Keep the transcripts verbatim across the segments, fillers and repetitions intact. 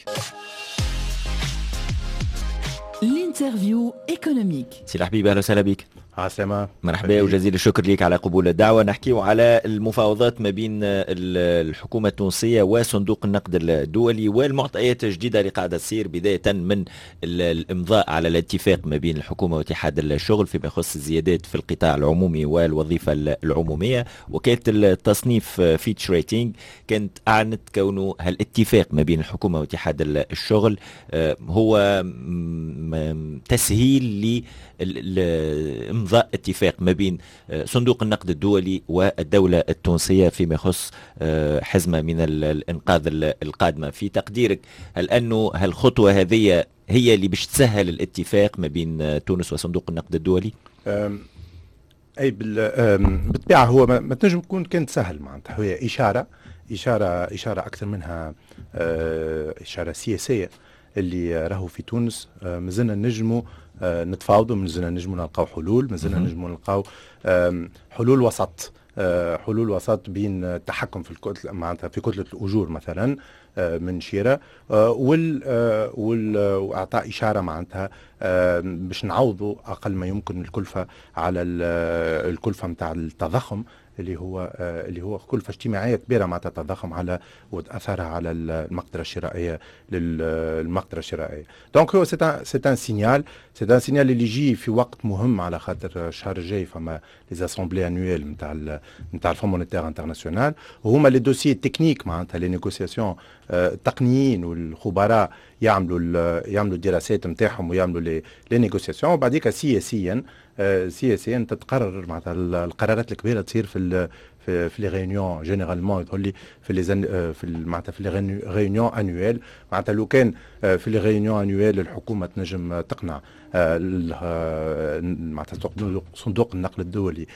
الانترفيو ايكونوميك. سي الحبيب اهلا وسهلا بك. عسلامة، مرحبا وجزيل الشكر لك على قبول الدعوة. نحكيو على المفاوضات ما بين الحكومة التونسية وصندوق النقد الدولي والمعطيات الجديدة اللي قاعدة تصير، بداية من الإمضاء على الاتفاق ما بين الحكومة واتحاد الشغل فيما يخص الزيادات في القطاع العمومي والوظيفة العمومية. وكالة التصنيف فيتش ريتينج كانت أعلنت كونه هالاتفاق ما بين الحكومة واتحاد الشغل هو تسهيل لإمضاء اتفاق ما بين صندوق النقد الدولي والدولة التونسية فيما يخص حزمة من الإنقاذ القادمة. في تقديرك هل أنه هالخطوة هذه هي اللي باش تسهل الاتفاق ما بين تونس وصندوق النقد الدولي؟ أي بالطبيعة هو ما تنجم تكون كانت سهل، معناتها هي إشارة إشارة إشارة أكثر منها إشارة سياسية اللي راهو في تونس. مازلنا نجموا نتفاوضوا، مازلنا نجموا نلقاو حلول، مازلنا نجموا نلقاو حلول وسط، حلول وسط بين التحكم في الكتلة، معناتها في كتلة الأجور مثلا من شيرة وال واعطاء اشاره معناتها باش نعوضوا اقل ما يمكن الكلفه على الكلفه نتاع التضخم اللي هو اللي هو كلفه اجتماعيه كبيره معناتها التضخم على واثرها على المقدره الشرائيه للمقدره الشرائيه. دونك هو سي سي ان سينيال سي ان سينيال اللي يجي في وقت مهم، على خاطر الشهر الجاي فما لي اسامبلي انويل نتاع نتاع الفون مونيتير انترناسيونال، وهما لي دوسيي تكنيك معناتها لي نيغوسياسيون التقنيين والخبراء يعملوا يعملوا الدراسات نتاعهم ويعملوا لي لي نيغوسياسيون، وبعديك سياسيا سياسيا تتقرر معناتها القرارات الكبيره تصير في في في لي ريونيون جينيرالمون يظهر لي في لي في معناتها في لي ريونيون انويل. معناتها لو كان في لي ريونيون انويل الحكومه تنجم تقنع معناتها صندوق النقد الدولي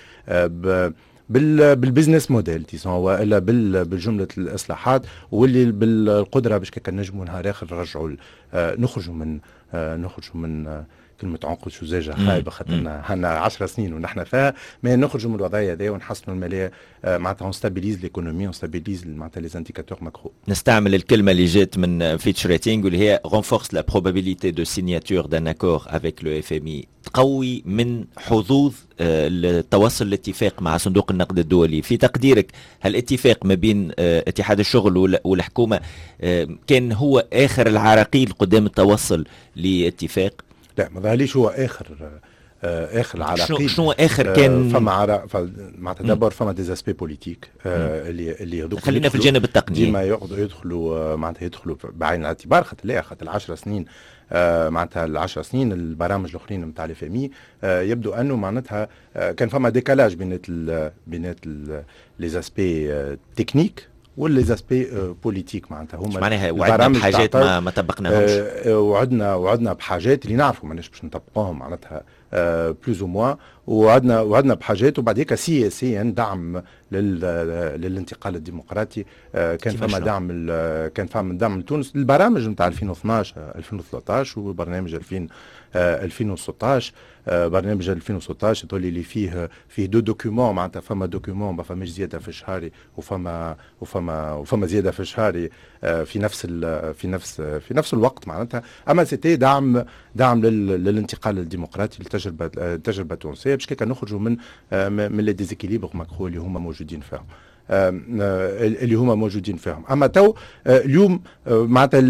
بالبزنس موديل تيسون والا بالجمله الاصلاحات واللي بالقدره باش كان نجموا نهار اخر نرجعوا نخرجوا من نخرجوا من كلمة عنق شزاجة خايبة، خاطرنا هنا عشر سنين ونحن فيها، ما نخرجوا من الوضعية هذه ونحسنوا المالية معناتها ونستابيليز ليكونومي ونستابيليز معناتها لي انديكاتور ماكرو. نستعمل الكلمة اللي جات من فيتش ريتينج واللي هي renforce la probabilité de signature d'un accord avec le إف إم إي، تقوي من حظوظ التوصل لاتفاق مع صندوق النقد الدولي. في تقديرك هالاتفاق ما بين اتحاد الشغل والحكومة كان هو آخر العراقيل قدام التوصل لاتفاق؟ لا ما ظهرليش هو اخر آه اخر العراقيل. شنو اخر كان؟ آه فما عرا معناتها دابور فما ديزاسبي بوليتيك آه اللي اللي يدخلوا، خلينا في الجانب التقني ديما يقعدوا يدخلوا آه معناتها يدخلوا بعين الاعتبار، خاطر لا خاطر العشر سنين آه معناتها العشر سنين البرامج الاخرين نتاع الاف ام اي آه يبدو انه معناتها آه كان فما ديكالاج بين بين لي زاسبي آه تكنيك واللي زاسبي بوليتيك، معناتها هما معناها وعدنا بحاجات ما ما طبقناهمش، أه وعدنا وعدنا بحاجات اللي نعرفوا ماناش باش نطبقوهم معناتها أه بلوز او موان، وعدنا وعدنا بحاجات وبعديك سياسيا دعم للانتقال الديمقراطي. أه كان فما دعم كان فما دعم لتونس البرامج نتاع ألفين واثناش ألفين وثلاثطاش وبرنامج ألفين ألفين وستطاش. برنامج ألفين وستطاش تولي اللي فيه فيه دو دوكيومون، معناتها فما دوكيومون ما فماش زياده في الشهري وفما وفما وفما زياده في الشهري في نفس في نفس في نفس الوقت معناتها، اما سيتي دعم دعم للانتقال الديمقراطي للتجربه التجربه التونسيه باش كيكا نخرجوا من من لي ديزيكيليبر ماكرو اللي هما موجودين فيهم اللي هما موجودين فيهم. اما تو اليوم معناتها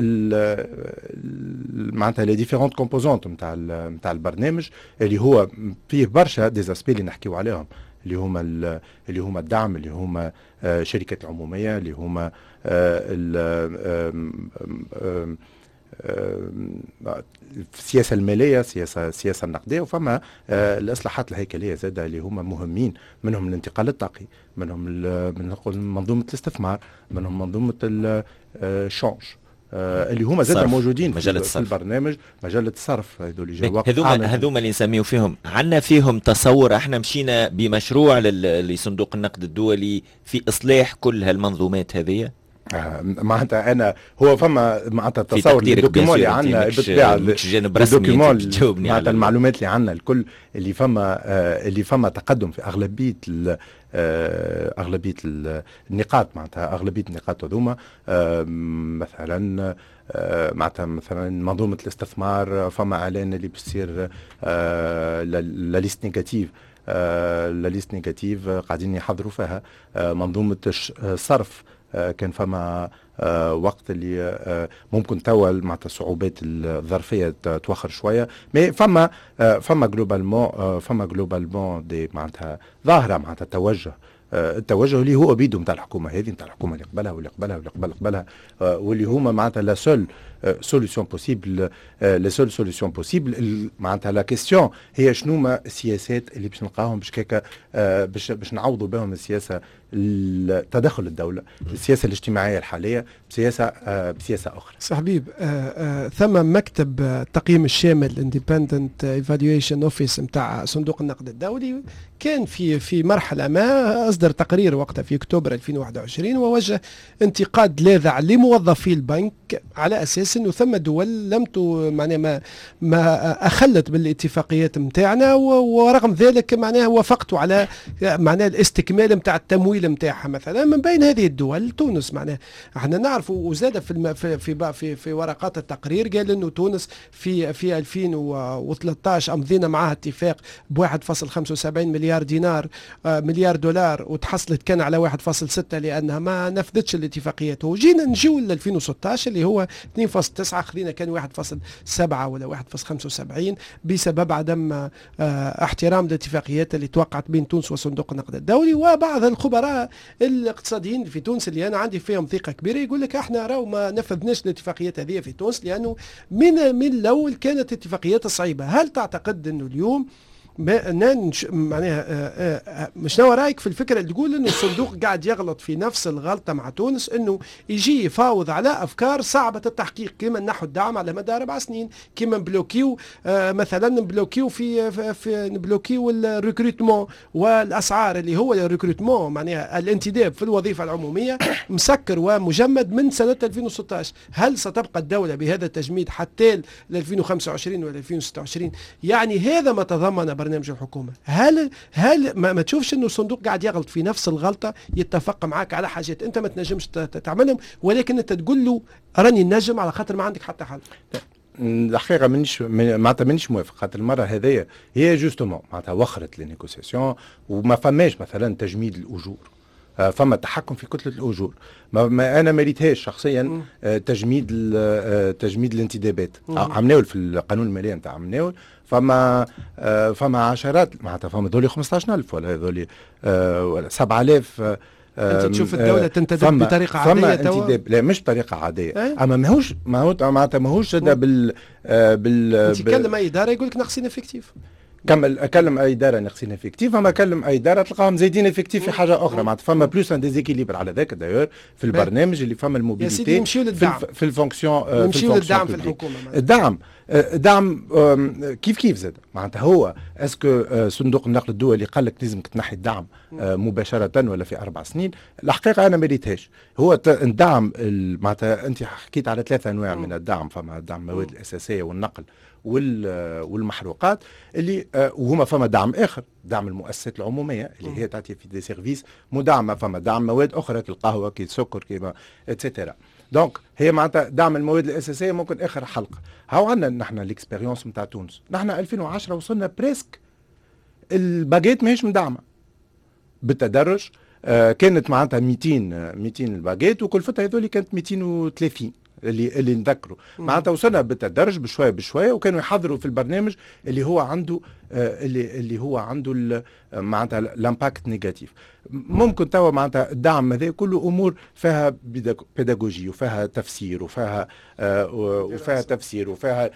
معناتها لي ديفيرونت كومبوزونت نتاع نتاع البرنامج اللي هو فيه برشا ديزاسبي اللي نحكيو عليهم، اللي هما اللي هما الدعم، اللي هما شركات العموميه، اللي هما السياسه الماليه، السياسه السياسه النقديه، وفما الاصلاحات الهيكليه زاده اللي هما مهمين، منهم الانتقال الطاقي، منهم من نقول منظومه الاستثمار، منهم منظومه الشونج اللي هما زاده موجودين في, في البرنامج، مجله الصرف. هذول هذوما هذوما اللي نسميو فيهم عندنا فيهم تصور. احنا مشينا بمشروع لصندوق النقد الدولي في اصلاح كل هالمنظومات هذه. آه معناتها انا هو فما معناتها تصور الدوكيومون اللي عندنا بالطبيعه الدوكيومون معناتها المعلومات اللي عندنا الكل اللي فما آه اللي فما تقدم في اغلبيه آه اغلبيه النقاط معناتها اغلبيه النقاط هذوما آه مثلا آه معناتها مثلا منظومه الاستثمار فما اعلان اللي بيصير آه لا ليست نيجاتيف آه لا ليست نيجاتيف قاعدين يحضروا فيها آه منظومه الصرف آه كان فما آه وقت اللي آه ممكن توا معناتها الصعوبات الظرفيه توخر شويه مي فما آه فما جلوبالمون آه فما جلوبالمون دي معناتها ظاهره معناتها توجه آه التوجه اللي هو بيدو نتاع الحكومه هذه نتاع الحكومه اللي قبلها واللي قبلها واللي قبلها قبلها آه واللي هما معناتها لا سول سوليسيون بوسيبل لا سول سوليسيون بوسيبل معناتها لا كيستيون هي شنو ما السياسات اللي باش نلقاهم باش كيكا آه باش باش نعوضوا بهم السياسه تدخل الدوله السياسه الاجتماعيه الحاليه بسياسه آه بسياسه اخرى. صح حبيب آه آه ثم مكتب التقييم الشامل اندبندنت ايفالويشن اوفيس نتاع صندوق النقد الدولي كان في في مرحله ما اصدر تقرير وقتها في اكتوبر ألفين وواحد وعشرين ووجه انتقاد لاذع لموظفي البنك على اساس انه ثم دول لم معناها ما ما اخلت بالاتفاقيات نتاعنا ورغم ذلك معناها وافقتوا على معناها الاستكمال نتاع التمويل نتاعها. مثلا من بين هذه الدول تونس معناها احنا نعرف وزاد في الم... في في في, في ورقات التقرير قال انه تونس في في ألفين وثلاثة عشر امضينا معها اتفاق ب واحد فاصلة خمسة وسبعين مليار دينار آه مليار دولار وتحصلت كان على واحد فاصلة ستة لانها ما نفذتش الاتفاقيات وجينا نجيو ل ألفين وستة عشر اللي هو اثنين فاصلة تسعة خلينا كان واحد فاصلة سبعة ولا واحد فاصلة خمسة وسبعين بسبب عدم آه احترام الاتفاقيات اللي توقعت بين تونس وصندوق النقد الدولي. وبعض الخبراء الاقتصاديين في تونس اللي انا عندي فيهم ثقه كبيره يقول لك احنا راهو ما نفذناش الاتفاقيات هذه في تونس لانه من من الاول كانت اتفاقيات صعيبه. هل تعتقد انه اليوم معناها شنو رايك في الفكره اللي تقول انه الصندوق قاعد يغلط في نفس الغلطه مع تونس انه يجي يفاوض على افكار صعبه التحقيق كما نحو الدعم على مدى اربع سنين كما نبلوكيو آه مثلا نبلوكيو في, في, في نبلوكيو الريكروتمون والاسعار اللي هو الريكروتمون معناها الانتداب في الوظيفه العموميه مسكر ومجمد من سنه ألفين وستة عشر. هل ستبقى الدوله بهذا التجميد حتى ل ألفين وخمسة وعشرين ولا ألفين وستة وعشرين؟ يعني هذا ما تضمن برنامج الحكومه. هل هل ما, ما تشوفش انه الصندوق قاعد يغلط في نفس الغلطه يتفق معك على حاجات انت ما تنجمش تعملهم ولكن انت تقول له راني نجم على خاطر ما عندك حتى حل؟ الحقيقه مانيش معناتها مانيش موافق خاطر المره هذيا هي جوستومون معناتها وخرت لي نيغوسياسيون وما فماش مثلا تجميد الاجور فما تحكم في كتله الاجور. ما, ما انا ما ريتهاش شخصيا تجميد تجميد الانتدابات عملناول في القانون الماليه نتاع عملناول فما فما عشرات معناتها فما ذولي خمسطاش ألف ولا ذولي ولا سبعة آلاف. انت تشوف الدوله تنتدب بطريقه عاديه توا؟ لا مش طريقه عاديه ايه؟ اما ماهوش ماهوش معناتها ماهوش هذا بال بال تكلم اي اداره يقول لك ناقصين افكتيف كمل اكلم اي اداره ناقصين افكتيف اما اكلم اي اداره تلقاهم زايدين افكتيف في حاجه اخرى معناتها فما بلوس ان ديزيكيليبر على ذاك دايور في البرنامج اللي فما الموبيليتي في, في الفونكسيون نمشيو للدعم في الحكومه الدعم الدعم كيف كيف زاد معناتها هو اسكو صندوق النقد الدولي قال لك لازمك تنحي الدعم مباشره ولا في اربع سنين؟ الحقيقه انا ما ريتهاش. هو الدعم معناتها انت حكيت على ثلاثه انواع من الدعم فما دعم المواد الاساسيه والنقل والمحروقات اللي وهما فما دعم اخر دعم المؤسسات العموميه اللي هي تعطي في دي سيرفيس مدعمه فما دعم مواد اخرى كالقهوه كالسكر كيما اتسيتيرا. دونك هي معناتها دعم المواد الاساسيه ممكن اخر حلقه. هاو عندنا نحن الاكسبيريونس نتاع تونس. نحن ألفين وعشرة وصلنا بريسك الباجيت ماهيش مدعمه بالتدرج. آه كانت معناتها مئتين مئتين الباجيت وكلفتها هذول كانت مئتين وثلاثين اللي اللي نذكروا معناتها وصلنا بالتدرج بشويه بشويه وكانوا يحضروا في البرنامج اللي هو عنده آه اللي اللي هو عنده معناتها الامباكت نيجاتيف. ممكن توا معناتها الدعم هذا كله امور فيها بيداغوجي وفيها تفسير وفيها آه وفيها تفسير وفيها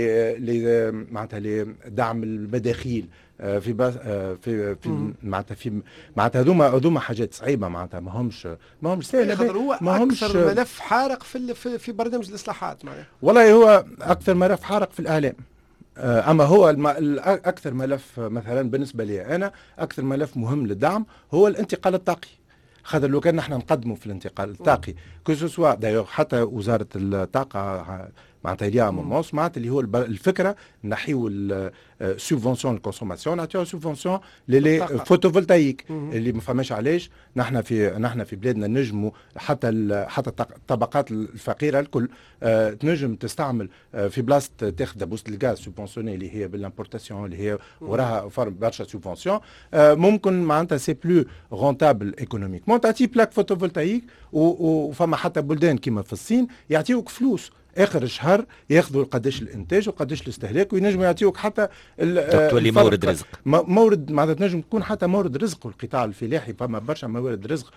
ل معناتها لدعم المداخيل في بس في في معناتها في معناتها هذوما هذوما حاجات صعيبه معناتها ما همش ما همش سهله ما همش اكثر ملف حارق في في برنامج الاصلاحات معناها. والله هو اكثر ملف حارق في الاعلام. اما هو الم... اكثر ملف مثلا بالنسبه لي انا اكثر ملف مهم للدعم هو الانتقال الطاقي. خاطر لو كان نحن نقدموا في الانتقال الطاقي كو سوا دايوغ حتى وزاره الطاقه معناتها اليا مومونس معناتها اللي هو الفكره نحيو السوبفونسيون الكونسوماسيون نعطيو سوبفونسيون للي فوتوفولتايك اللي ما فماش علاش نحن في نحن في بلادنا نجموا حتى حتى الطبقات الفقيره الكل آه تنجم تستعمل آه في بلاصه تاخذ دبوس الغاز سوبفونسيوني اللي هي بالامبورتاسيون اللي هي وراها فرم برشا سوبفونسيون آه ممكن معناتها سي بلو رونتابل ايكونوميكمون تعطي بلاك فوتوفولتايك وفما حتى بلدان كيما في الصين يعطيوك فلوس اخر الشهر ياخذوا قداش الانتاج وقداش الاستهلاك وينجموا يعطيوك حتى تولي مورد رزق مورد معناتها تنجم تكون حتى مورد رزق القطاع الفلاحي فما برشا موارد رزق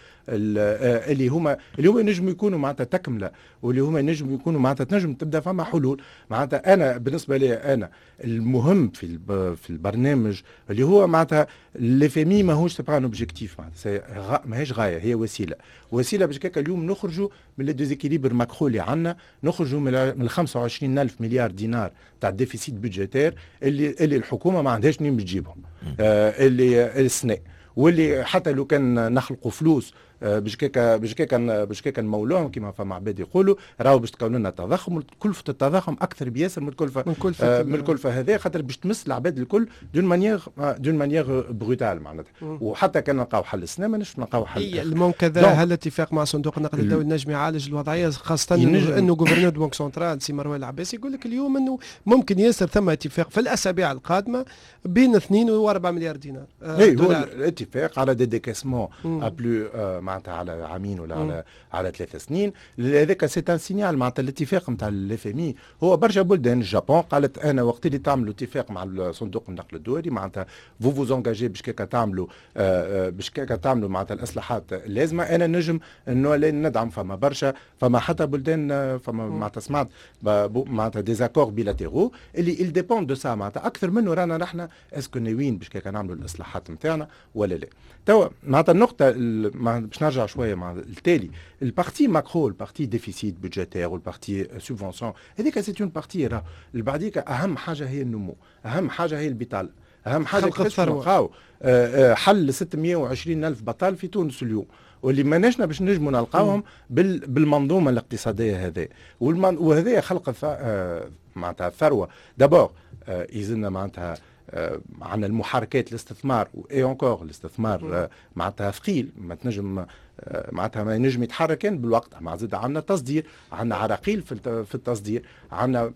اللي هما اللي هما ينجموا يكونوا معناتها تكمله واللي هما ينجموا يكونوا معناتها تنجم تبدا فما حلول معناتها انا بالنسبه لي انا المهم في في البرنامج اللي هو معناتها ليفيمي ماهوش تبع اوبجيكتيف معناتها ماهيش غايه هي وسيله وسيله باش كيك اليوم نخرجوا من الديزيكيليبر ماكرو اللي عندنا نخرجوا من خمسة وعشرين ألف مليار دينار تاع الديفيسيت بودجيتير اللي اللي الحكومه ما عندهاش منين تجيبهم آه اللي السنه واللي حتى لو كان نخلقوا فلوس باش كيكا باش كيكا باش كيكا نمولوهم كيما فما عباد يقولوا راهو باش تكون لنا تضخم كلفه التضخم اكثر بياسر من الكلفه من كلفه آه من الكلفه هذه خاطر باش تمس العباد الكل دون مانيير دون مانيير بروتال معناتها وحتى كان نلقاو حل السنه ما نش نلقاو حل هي المنكذا هل الاتفاق مع صندوق النقد الدولي نجم يعالج الوضعيه خاصه انه غوفرنور دو بنك سنترال سي مروان العباسي يقول لك اليوم انه ممكن ياسر ثم اتفاق في الاسابيع القادمه بين اثنين وأربعة مليار دينار آه اي هو الاتفاق على دي ديكاسمون ابلو آه معناتها على عامين ولا على على ثلاث سنين هذاك سي ان سينيال معناتها الاتفاق نتاع الاف ام اي هو برشا بلدان اليابان قالت انا وقت اللي تعملوا اتفاق مع صندوق النقد الدولي معناتها فو فوز انجاجي باش كيكا تعملوا آه باش كيكا تعملوا معناتها الاصلاحات اللازمه انا نجم انه ندعم فما برشا فما حتى بلدان فما معناتها سمعت معناتها ديزاكور بيلاتيرو اللي il dépend de ça معناتها اكثر منه رانا نحن اسكو ناويين باش كيكا نعملوا الاصلاحات نتاعنا ولا لا توا معناتها النقطه باش نرجع شويه مع التالي البارتي ماكرو البارتي ديفيسيت بودجيتير والبارتي سوبفونسيون هذيك سي اون بارتي راه البعديك اهم حاجه هي النمو اهم حاجه هي البطاله اهم حاجه كيفاش نلقاو حل ستمائة وعشرين ألف بطال في تونس اليوم واللي ماناشنا باش نجموا نلقاوهم بالمنظومه الاقتصاديه هذه وهذا خلق معناتها الثروه دابور يزلنا معناتها عندنا المحركات الاستثمار اي اونكور الاستثمار معناتها ثقيل ما تنجم معناتها ما ينجم يتحرك كان بالوقت مع زاد عندنا تصدير عندنا عراقيل في التصدير عندنا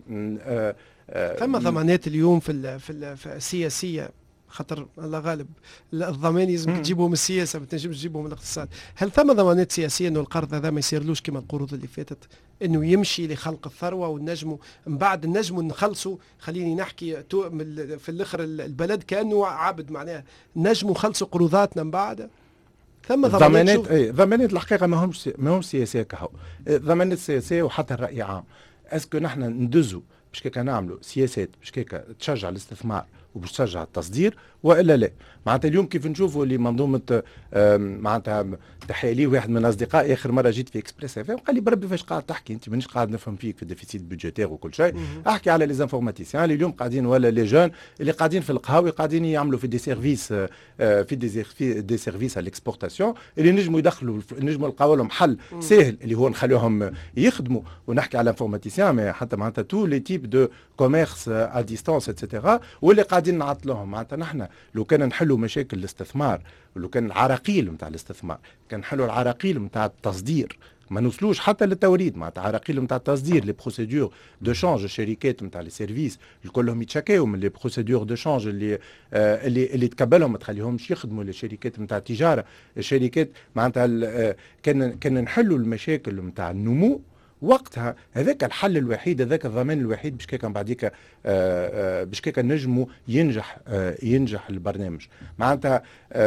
ثم ضمانات اليوم في في السياسيه خاطر الله غالب الضمان لازم تجيبهم من السياسه ما تنجمش تجيبهم من الاقتصاد هل ثم ضمانات سياسيه انه القرض هذا ما يصيرلوش كما القروض اللي فاتت انه يمشي لخلق الثروه والنجم من بعد النجم نخلصوا خليني نحكي في الاخر البلد كانه عبد معناها نجموا خلصوا قروضاتنا من بعد ثم ضمانات اي ضمانات الحقيقه ما همش ما همش سياسيه كهو ضمانات سياسيه وحتى الراي عام اسكو نحن ندزوا باش كيكا نعملوا سياسات باش كيكا تشجع الاستثمار وباش تشجع التصدير والا لا معناتها اليوم كيف نشوفوا اللي منظومه معناتها تحيه لي واحد من اصدقائي اخر مره جيت في اكسبريس اف ام قال لي بربي فاش قاعد تحكي انت مانيش قاعد نفهم فيك في الديفيسيت بودجيتير وكل شيء احكي على لي زانفورماتيسيان اللي اليوم قاعدين ولا لي جون اللي قاعدين في القهاوي قاعدين يعملوا في دي سيرفيس في دي في دي سيرفيس على الاكسبورتاسيون اللي نجموا يدخلوا نجموا نلقاو لهم حل سهل اللي هو نخليوهم يخدموا ونحكي على انفورماتيسيان حتى معناتها تو لي تيب دو كوميرس ا ديستانس اتسيتيرا واللي قاعدين نعطلوهم معناتها نحن لو كان نحلوا مشاكل الاستثمار ولو كان العراقيل نتاع الاستثمار كان نحلوا العراقيل نتاع التصدير ما نوصلوش حتى للتوريد معناتها عراقيل نتاع التصدير لي بروسيدور دو شانج الشركات نتاع لي سيرفيس كلهم يتشكاو من لي بروسيدور دو شانج اللي آه اللي اللي تقبلهم ما تخليهمش يخدموا للشركات نتاع التجاره الشركات معناتها آه كان كان نحلوا المشاكل نتاع النمو وقتها هذاك الحل الوحيد هذاك الضمان الوحيد باش كيكا بعديك باش كيكا نجموا ينجح آه ينجح البرنامج معناتها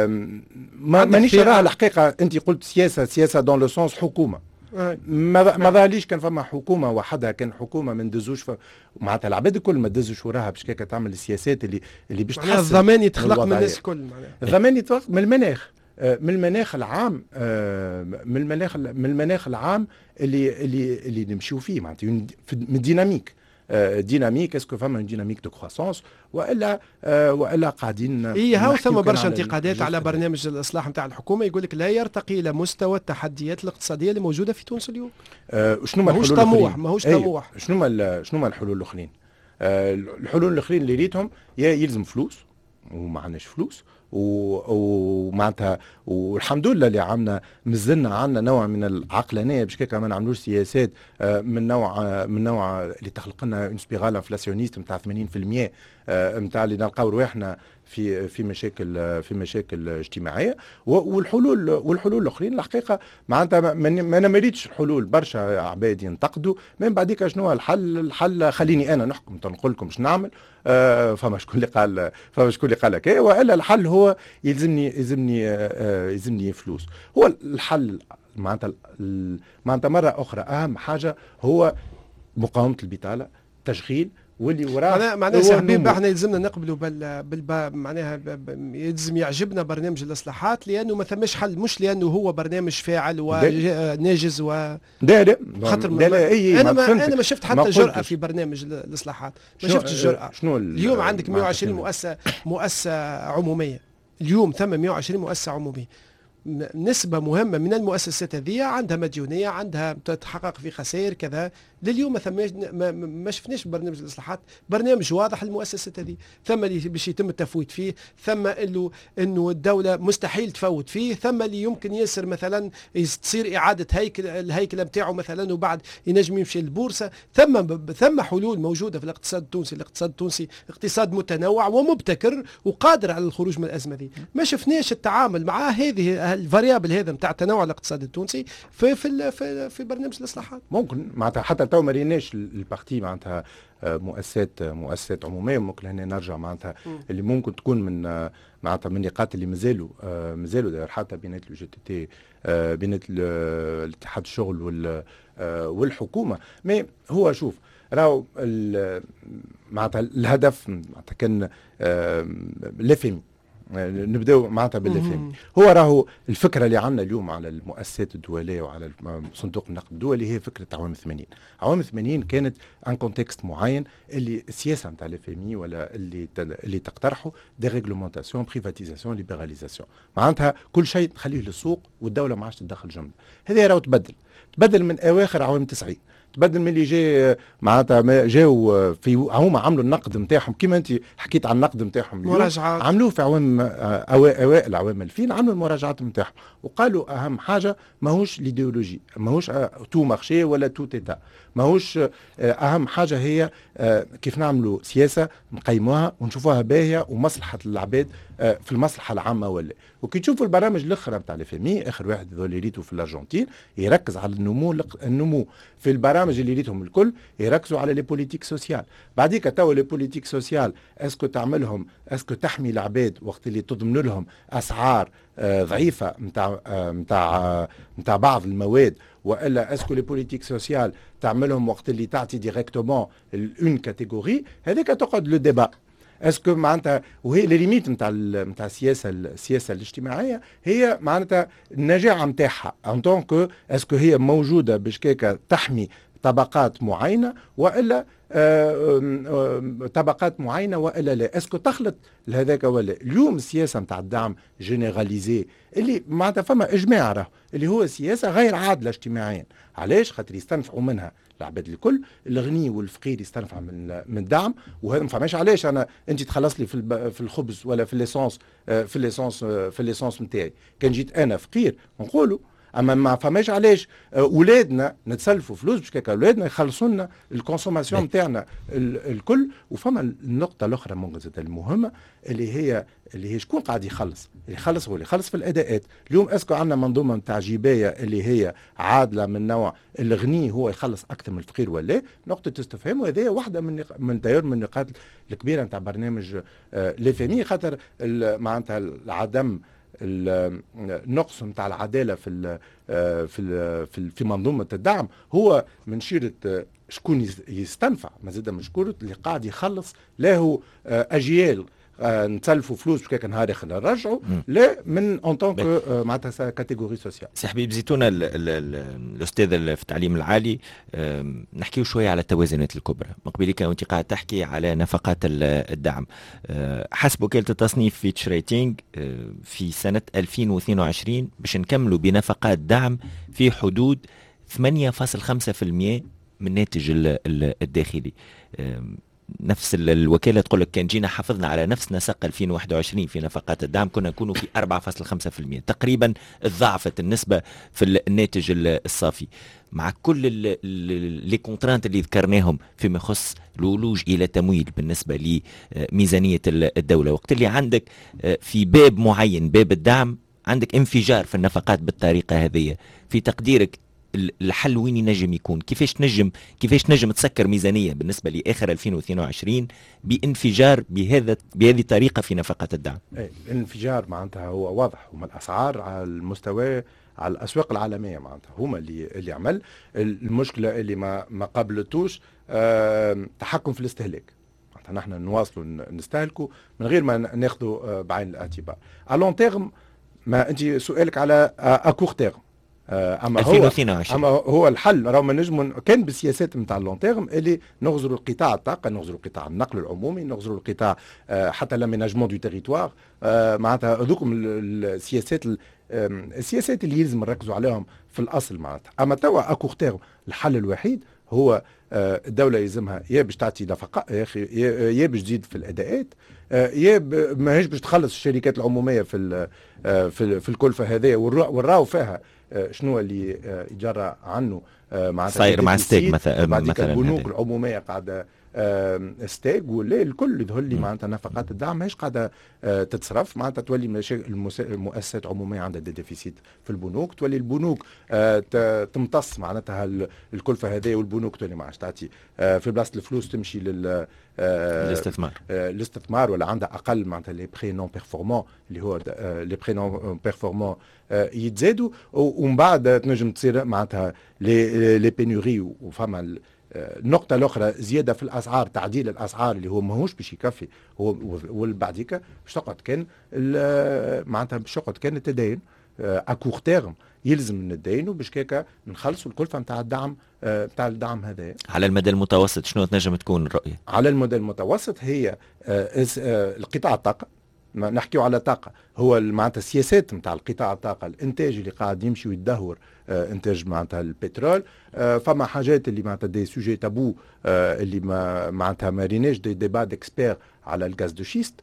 ما مانيش راها الحقيقه انت قلت سياسه سياسه دون لو سونس حكومه ما ما ظهرليش كان فما حكومه وحدها كان حكومه ما ندزوش معناتها العباد الكل ما تدزوش وراها باش كيكا تعمل السياسات اللي اللي باش تحسن الضمان يتخلق من الناس الكل معناها الضمان يتخلق من المناخ من المناخ العام من المناخ من المناخ العام اللي اللي اللي نمشيو فيه معناتها من الديناميك ديناميك، اسكو فما ديناميك دو كرواسونس والا والا قاعدين. اي هاو ثم برشا انتقادات على برنامج الاصلاح نتاع الحكومه، يقول لك لا يرتقي الى مستوى التحديات الاقتصاديه اللي موجوده في تونس اليوم. أه شنو ماهوش طموح ماهوش طموح. شنو ما شنو ما الحلول الاخرين؟ أه الحلول الاخرين اللي ريتهم يا يلزم فلوس وما عندناش فلوس، ومعناتها والحمد لله اللي عندنا مازلنا عندنا نوع من العقلانيه باش كيكا ما نعملوش سياسات من نوع من نوع اللي تخلق لنا اون سبيرال انفلاسيونيست نتاع ثمانين بالمئة نتاع اللي نلقاو رواحنا في في مشاكل في مشاكل اجتماعيه. والحلول والحلول الاخرين الحقيقه معناتها ما انا ما ريتش الحلول، برشا عباد ينتقدوا من بعديك شنو الحل. الحل خليني انا نحكم نقول لكم باش نعمل. آه فما شكون اللي قال فما شكون اللي قال لك والا الحل هو يلزمني يلزمني آه يلزمني فلوس. هو الحل معناتها معناتها مره اخرى اهم حاجه هو مقاومه البطاله، تشغيل واللي وراه معناها سي حبيب احنا يلزمنا نقبلوا بال بال معناها يلزم يعجبنا برنامج الاصلاحات لانه ما ثماش حل، مش لانه هو برنامج فاعل وناجز و لا لا خاطر لا لا اي انا ما انا ما شفت حتى جرأة في برنامج الاصلاحات، ما شفتش الجرأة. شنو اليوم عندك مئة وعشرين مؤسسه مؤسسه عموميه، اليوم ثم مئة وعشرين مؤسسه عموميه، نسبة مهمة من المؤسسات هذه عندها مديونية، عندها تتحقق في خسائر كذا. لليوم ما ثماش ما, ما شفناش برنامج الإصلاحات برنامج واضح للمؤسسات هذه، ثم اللي باش يتم التفويت فيه، ثم انه انه الدولة مستحيل تفوت فيه، ثم اللي يمكن يسر مثلا تصير إعادة هيكل الهيكلة نتاعو مثلا وبعد ينجم يمشي للبورصة. ثم ثم حلول موجودة في الاقتصاد التونسي. الاقتصاد التونسي اقتصاد متنوع ومبتكر وقادر على الخروج من الأزمة دي. ما شفناش التعامل مع هذه الفاريابل هذا نتاع تنوع الاقتصاد التونسي في في في, في برنامج الاصلاحات. ممكن معناتها حتى تو ما ريناش البارتي معناتها مؤسسات مؤسسات عموميه. ممكن هنا نرجع معناتها اللي ممكن تكون من معناتها من النقاط اللي مازالوا مازالوا داير حتى بينات الجي تي تي بينات الاتحاد الشغل والحكومه. ما هو شوف راهو معناتها الهدف معناتها كان لافيمي نبداو معناتها بالفهم. هو راهو الفكره اللي عندنا اليوم على المؤسسات الدوليه وعلى صندوق النقد الدولي هي فكره عوام ثمانين. عوام ثمانين كانت ان كونتكست معين اللي السياسه نتاع الفامي ولا اللي اللي تقترحه دي ريغلومونتاسيون بريفاتيزاسيون ليبراليزاسيون، معناتها كل شيء تخليه للسوق والدوله ما عادش تدخل جمله. هذا راهو تبدل تبدل من اواخر عوام تسعين، تبدل من اللي جاي معناتها جاوا في هما عملوا النقد نتاعهم كيما انت حكيت عن النقد نتاعهم مراجعات عملوه في عوام اوائل عوام ألفين، عملوا المراجعات نتاعهم وقالوا اهم حاجه ماهوش الايديولوجي، ماهوش تو مارشي ولا تو تيتا، ماهوش اهم حاجه هي كيف نعملوا سياسه نقيموها ونشوفوها باهيه ومصلحه العباد في المصلحه العامه. ولا وكي تشوفوا البرامج الاخرى نتاع الفامي، اخر واحد ذو اللي ريتو في الارجنتين يركز على النمو النمو في البرامج اللي ريتهم الكل يركزوا على لي بوليتيك سوسيال. بعديك توا لي بوليتيك سوسيال اسكو تعملهم اسكو تحمي العباد وقت اللي تضمن لهم اسعار آه ضعيفه نتاع آه نتاع آه نتاع بعض المواد، والا اسكو لي بوليتيك سوسيال تعملهم وقت اللي تعطي ديريكتومون اون كاتيجوري. هذيك تقعد لو ديبا اسكو معناتها وهي لي ليميت نتاع نتاع السياسه السياسه الاجتماعيه هي معناتها النجاعه نتاعها ان طونكو اسكو هي موجوده باش كيكا تحمي طبقات معينه والا آه آه طبقات معينه والا لا، اسكو تخلط لهذاك ولا. اليوم السياسه نتاع الدعم جينيراليزي اللي معناتها فما اجماع راه اللي هو سياسه غير عادله اجتماعيا. علاش؟ خاطر يستنفعوا منها العباد الكل، الغني والفقير يستنفع من من الدعم. وهذا ما فهماش علاش انا انت تخلص لي في في الخبز ولا في الليسونس في الليسونس في الليسونس نتاعي. كان جيت انا فقير نقولوا، اما ما فماش علاش اولادنا نتسلفوا فلوس باش كيكا اولادنا يخلصوا لنا الكونسوماسيون نتاعنا الكل. وفما النقطه الاخرى مونغ المهمه اللي هي اللي هي شكون قاعد يخلص؟ اللي يخلص هو اللي يخلص في الاداءات. اليوم اسكو عندنا منظومه نتاع جبايه اللي هي عادله من نوع الغني هو يخلص اكثر من الفقير ولا؟ نقطه استفهام. وهذه واحده من من داير من النقاط الكبيره نتاع برنامج لافامي، خاطر معناتها العدم النقص نتاع العداله في في في منظومه الدعم هو من شيره شكون يستنفع، ما زاد من شكون اللي قاعد يخلص له اجيال آه نتسلفوا فلوس باش كيك نهار اخر نرجعوا، لا من اون طونك آه معناتها كاتيجوري سوسيال. سي حبيب زيتونه الاستاذ في التعليم العالي، نحكيو شويه على التوازنات الكبرى. مقبليك وانت قاعد تحكي على نفقات الدعم، حسب وكاله التصنيف فيتش ريتينج في سنه ألفين واثنين وعشرين باش نكملوا بنفقات دعم في حدود ثمانية فاصلة خمسة بالمئة من الناتج الداخلي. نفس الوكاله تقول لك كان جينا حافظنا على نفس نسق ألفين وواحد وعشرين في نفقات الدعم كنا نكونوا في أربعة فاصلة خمسة بالمئة، تقريبا ضعفت النسبه في الناتج الصافي. مع كل لي كونترانت اللي ذكرناهم فيما يخص الولوج الى تمويل بالنسبه لميزانيه الدوله، وقت اللي عندك في باب معين باب الدعم عندك انفجار في النفقات بالطريقه هذه، في تقديرك الحل وين ينجم يكون؟ كيفاش نجم كيفاش نجم تسكر ميزانيه بالنسبه لاخر ألفين واثنين وعشرين بانفجار بهذا بهذه الطريقه في نفقات الدعم؟ ايه الانفجار معناتها هو واضح، هما الاسعار على المستوى على الاسواق العالميه معناتها هما اللي اللي عمل المشكله اللي ما ما قابلتوش أه تحكم في الاستهلاك. معناتها نحن نواصلوا نستهلكوا من غير ما ناخذوا بعين الاعتبار. على لون تيرم ما انت سؤالك على اكور تيرم، اما هو اما هو الحل راه ما نجم كان بالسياسات نتاع اللون تيرم اللي نغزروا القطاع الطاقه، نغزروا قطاع النقل العمومي، نغزروا القطاع حتى لاميناجمون دو تيريتوار. معناتها هذوكم السياسات السياسات اللي يلزم نركزوا عليهم في الاصل معناتها. اما توا اكور تيرم الحل الوحيد هو الدوله يلزمها يا باش تعطي نفقه يا اخي يا باش تزيد في الاداءات، يا ماهيش باش تخلص الشركات العموميه في في, في الكلفه هذه ونراو فيها شنو اللي يجرى عنه معناتها صاير مع ستيك مثلا. مثلا البنوك العموميه قاعده ستيك ولا الكل يظهر لي معناتها نفقات الدعم ماهيش قاعده تتصرف، معناتها تولي المؤسسات العموميه عندها دي ديفيسيت في البنوك، تولي البنوك تمتص معناتها الكلفه هذه، والبنوك تولي ما عادش تعطي في بلاصه الفلوس تمشي لل الاستثمار الاستثمار ولا عندها اقل معناتها لي بري نون بيرفورمون اللي هو لي بري نون بيرفورمون يتزادوا، ومن بعد تنجم تصير معناتها لي لي بينوري. وفما النقطة الأخرى زيادة في الأسعار، تعديل الأسعار اللي هو ماهوش باش يكفي، هو والبعديكا باش تقعد كان معناتها باش تقعد كان التدين أكور تيرم يلزم ندينوا باش كيكا نخلصوا الكلفة نتاع الدعم نتاع الدعم هذا. على المدى المتوسط شنو تنجم تكون الرؤية؟ على المدى المتوسط هي القطاع الطاقة، نحكيو على طاقة، هو معناتها السياسات نتاع القطاع الطاقة، الانتاج اللي قاعد يمشي ويتدهور آه انتاج معناتها البترول، آه فما حاجات اللي معناتها دي سوجي تابو آه اللي ما معناتها ما ريناش دي ديبا ديكسبير على الغاز دو شيست،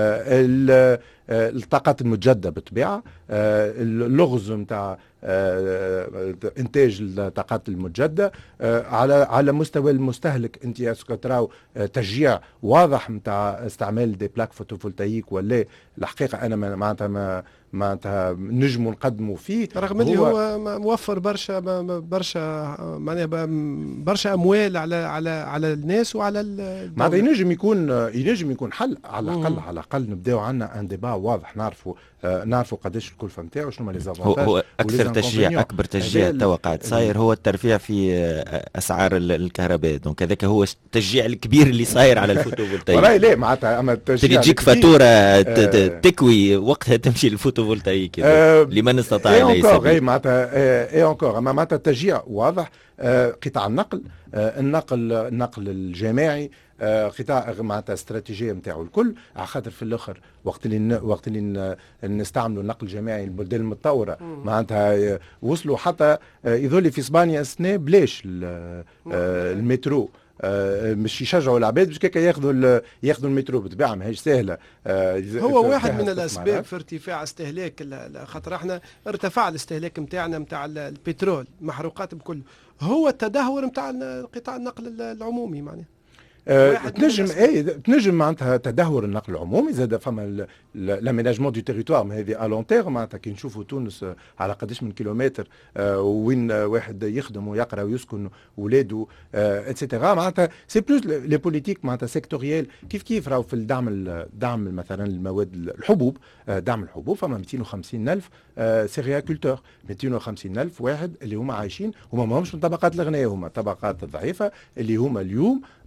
آه الطاقات المتجددة بالطبيعة، آه اللغز نتاع آه انتاج الطاقات المتجددة، آه على على مستوى المستهلك. انت اسكو تراو آه تشجيع واضح نتاع استعمال دي بلاك فوتوفولتايك ولا الحقيقة انا معناتها ما معناتها نجموا نقدموا فيه، رغم اللي هو, هو موفر برشا برشا معناها برشا اموال على على على الناس وعلى معناتها ينجم يكون ينجم يكون حل على الاقل على الاقل نبداو عندنا ان ديبا واضح، نعرفوا آه نعرفوا قداش الكلفه نتاعو شنو لي زافونتاج. هو اكثر تشجيع اكبر تشجيع توا قاعد صاير هو الترفيع في اسعار الكهرباء، دونك هذاك هو التشجيع الكبير اللي صاير على الفوتوفولتايك. والله لا معناتها اما التشجيع تجيك فاتوره آه تكوي وقتها تمشي للفوتوفولتايك آه لمن استطاع اليه سبيل. معناتها اي انكور اما معناتها التشجيع واضح، آه قطاع النقل، آه النقل النقل الجماعي، آه قطاع معناتها استراتيجيه نتاعو الكل، على خاطر في الاخر وقت اللي وقت اللي نستعملوا النقل الجماعي البلدان المتطوره معناتها وصلوا حتى آه يظل في اسبانيا سنه بلاش آه المترو، آه مش يشجعوا العباد باش كيكا ياخذوا ياخذوا المترو بالطبيعه ماهيش سهله. آه هو واحد من الاسباب في ارتفاع استهلاك، خاطر احنا ارتفع الاستهلاك نتاعنا نتاع البترول محروقات بكل، هو التدهور نتاع قطاع النقل العمومي معناها. أه تنجم اي تنجم معناتها تدهور النقل العمومي، زاد فما لاميناجمون دو تيريتوار، ما هذه الون تير معناتها كي نشوفوا تونس على قداش من كيلومتر أه وين واحد يخدم ويقرا ويسكن ولاده أه اتسيتيرا، معناتها سي بلوس لي بوليتيك معناتها سيكتوريال. كيف كيف راهو في الدعم الدعم مثلا المواد الحبوب، أه دعم الحبوب فما مئتين وخمسين ألف أه سيرياكولتور، مئتين وخمسين ألف واحد اللي هما عايشين هما ماهمش من طبقات الغنية، هما طبقات ضعيفة اللي هما اليوم من أكثر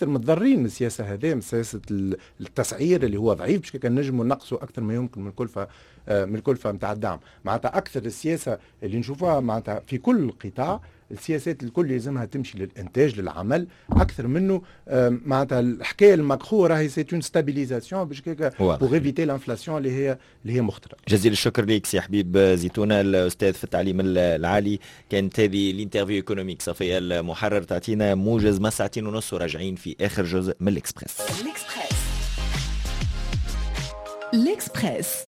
اكثر متضررين من السياسه هذه، من سياسه التسعير اللي هو ضعيف باش كان نجموا نقصوا اكثر ما يمكن من الكلفه من الكلفه نتاع الدعم. معناتها اكثر السياسه اللي نشوفوها معناتها في كل قطاع، السياسات الكل يلزمها تمشي للانتاج للعمل اكثر منه معناتها الحكايه المقخوه راهي سي اون ستابيليزاسيون باش كيكا بوغ ايفيتي الانفلاسيون اللي هي اللي هي مخطره. جزيل الشكر ليك سي حبيب زيتونه الاستاذ في التعليم العالي. كانت هذه الانترفيو ايكونوميك صفيه المحرر، تعطينا موجز ما ساعتين ونص وراجعين في اخر جزء من الاكسبريس. الاكسبريس الاكسبريس